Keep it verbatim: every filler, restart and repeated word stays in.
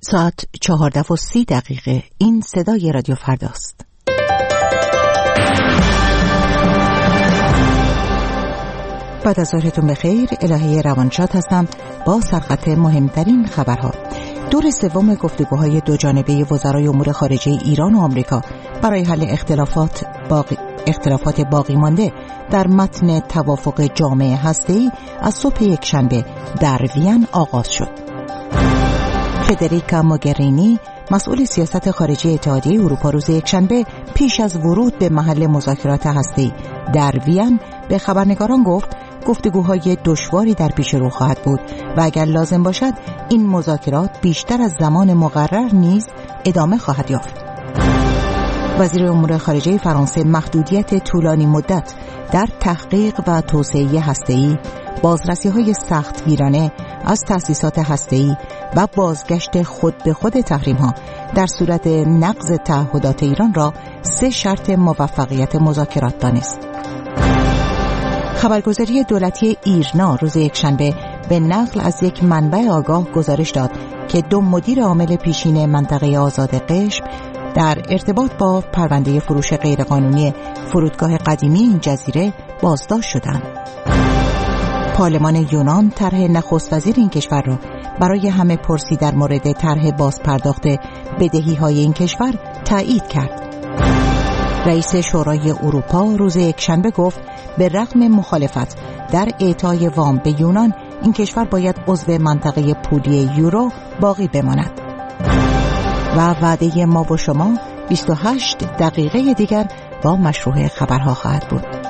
ساعت چهارده و سی دقیقه. این صدای رادیو فرداست. بعد از ظهرتون بخیر. الهی روانشاد هستم با سرخط مهمترین خبرها. دور سوم گفتگوهای دو جانبه وزرای امور خارجه ایران و آمریکا برای حل اختلافات باقی اختلافات باقی مانده در متن توافق جامع هسته‌ای از صبح یکشنبه در وین آغاز شد. فدریکا موگرینی مسئول سیاست خارجی اتحادیه اروپا روز یکشنبه پیش از ورود به محل مذاکرات هسته‌ای در وین به خبرنگاران گفت گفتگوهای دشواری در پیش رو خواهد بود و اگر لازم باشد این مذاکرات بیشتر از زمان مقرر نیز ادامه خواهد یافت. وزیر امور خارجه فرانسه محدودیت طولانی مدت در تحقیق و توسعه هسته‌ای، بازرسی‌های سختگیرانه از تأسیسات هسته‌ای و بازگشت خود به خود تحریم‌ها در صورت نقض تعهدات ایران را سه شرط موفقیت مذاکرات دانست. خبرگزاری دولتی ایرنا روز یکشنبه به نقل از یک منبع آگاه گزارش داد که دو مدیر عامل پیشین منطقه آزاد قشم در ارتباط با پرونده فروش غیرقانونی فرودگاه قدیمی این جزیره بازداشت شدند. پارلمان یونان طرح نخست وزیر این کشور را برای همه پرسی در مورد طرح بازپرداخت بدهی‌های این کشور تایید کرد. رئیس شورای اروپا روز یکشنبه گفت به رغم مخالفت در اعطای وام به یونان این کشور باید عضو منطقه پولی یورو باقی بماند. و وعده ما و شما بیست و هشت دقیقه دیگر با مشروع خبرها خواهد بود.